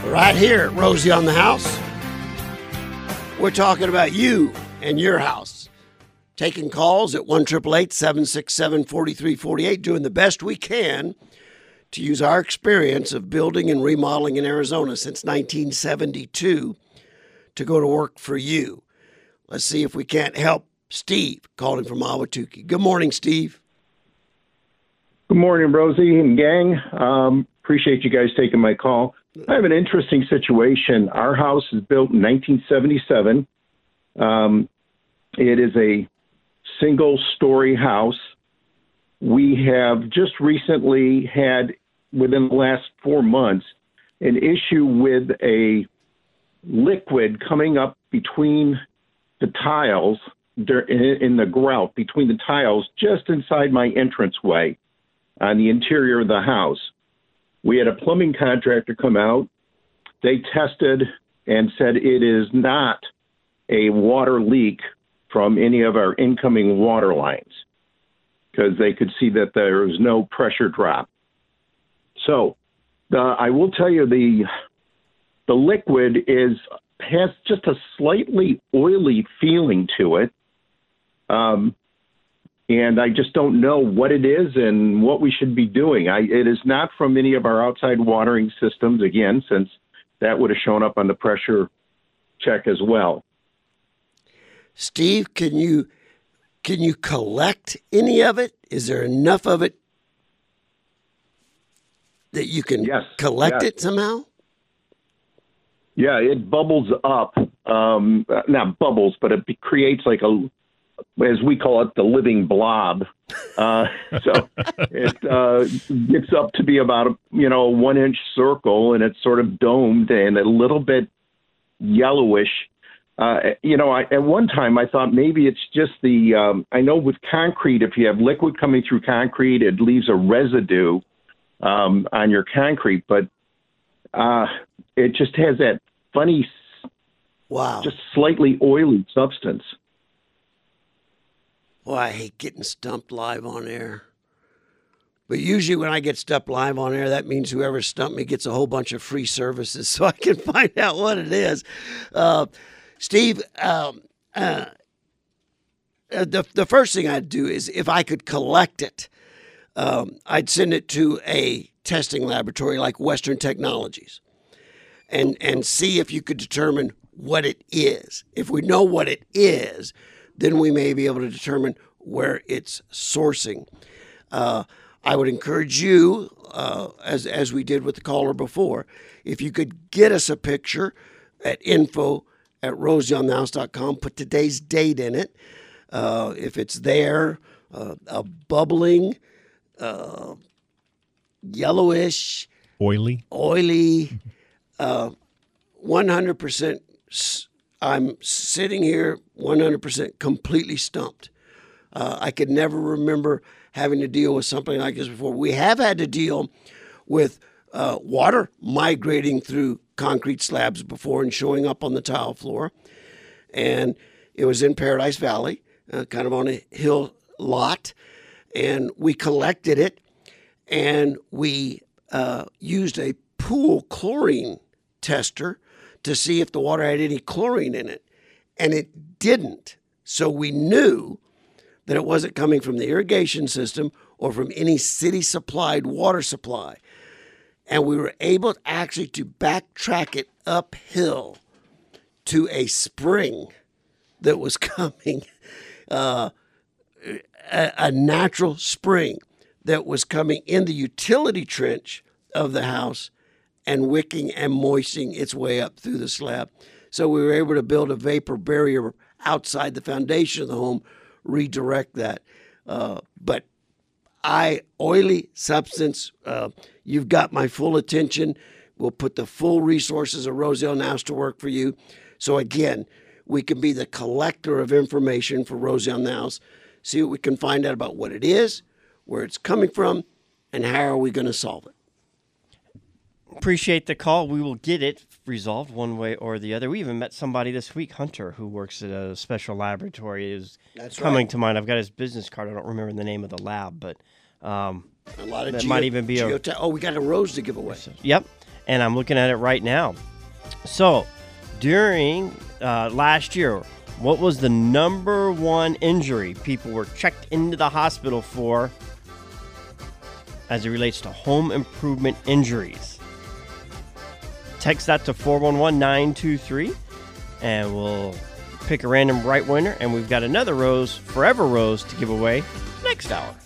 Right here at Rosie on the House, we're talking about you and your house. Taking calls at 1-888-767-4348, doing the best we can to use our experience of building and remodeling in Arizona since 1972 to go to work for you. Let's see if we can't help Steve, calling from Ahwatukee. Good morning, Steve. Good morning, Rosie and gang. Appreciate you guys taking my call. I have an interesting situation. Our house is built in 1977. It is a single-story house. We have just recently had, within the last 4 months, an issue with a liquid coming up between the tiles, in the grout, between the tiles, just inside my entranceway on the interior of the house. We had a plumbing contractor come out. They tested and said it is not a water leak from any of our incoming water lines because they could see that there was no pressure drop. So I will tell you the liquid has just a slightly oily feeling to it. And I just don't know what it is and what we should be doing. It is not from any of our outside watering systems, again, since that would have shown up on the pressure check as well. Steve, can you collect any of it? Is there enough of it that you can collect it somehow? Yeah, it bubbles up. Not bubbles, but it creates like as we call it, the living blob. So it gets up to be about a 1-inch circle, and it's sort of domed and a little bit yellowish. At one time I thought maybe it's just I know with concrete, if you have liquid coming through concrete, it leaves a residue on your concrete, but it just has that funny, just slightly oily substance. Well, I hate getting stumped live on air. But usually when I get stumped live on air, that means whoever stumped me gets a whole bunch of free services so I can find out what it is. Steve, the first thing I'd do is if I could collect it, I'd send it to a testing laboratory like Western Technologies and see if you could determine what it is. If we know what it is, then we may be able to determine where it's sourcing. I would encourage you, as we did with the caller before, if you could get us a picture at info@rosieonthehouse.com, put today's date in it. If it's there, a bubbling, yellowish, oily, 100%. I'm sitting here 100% completely stumped. I could never remember having to deal with something like this before. We have had to deal with water migrating through concrete slabs before and showing up on the tile floor. And it was in Paradise Valley, kind of on a hill lot. And we collected it, and we used a pool chlorine tester to see if the water had any chlorine in it, and it didn't. So we knew that it wasn't coming from the irrigation system or from any city-supplied water supply. And we were able actually to backtrack it uphill to a spring that was coming, a natural spring that was coming in the utility trench of the house and wicking and moistening its way up through the slab. So we were able to build a vapor barrier outside the foundation of the home, redirect that. But oily substance, you've got my full attention. We'll put the full resources of Rosie on the House to work for you. So again, we can be the collector of information for Rosie on the House, see what we can find out about what it is, where it's coming from, and how are we going to solve it. Appreciate the call. We will get it resolved one way or the other. We even met somebody this week, Hunter, who works at a special laboratory. Is coming to mind. I've got his business card. I don't remember the name of the lab, but a lot of that might even be we got a rose to give away. Yep. and I'm looking at it right now. So, during last year, what was the number one injury people were checked into the hospital for as it relates to home improvement injuries? Text that to 411-923, and we'll pick a random right winner, and we've got another Forever Rose to give away next hour.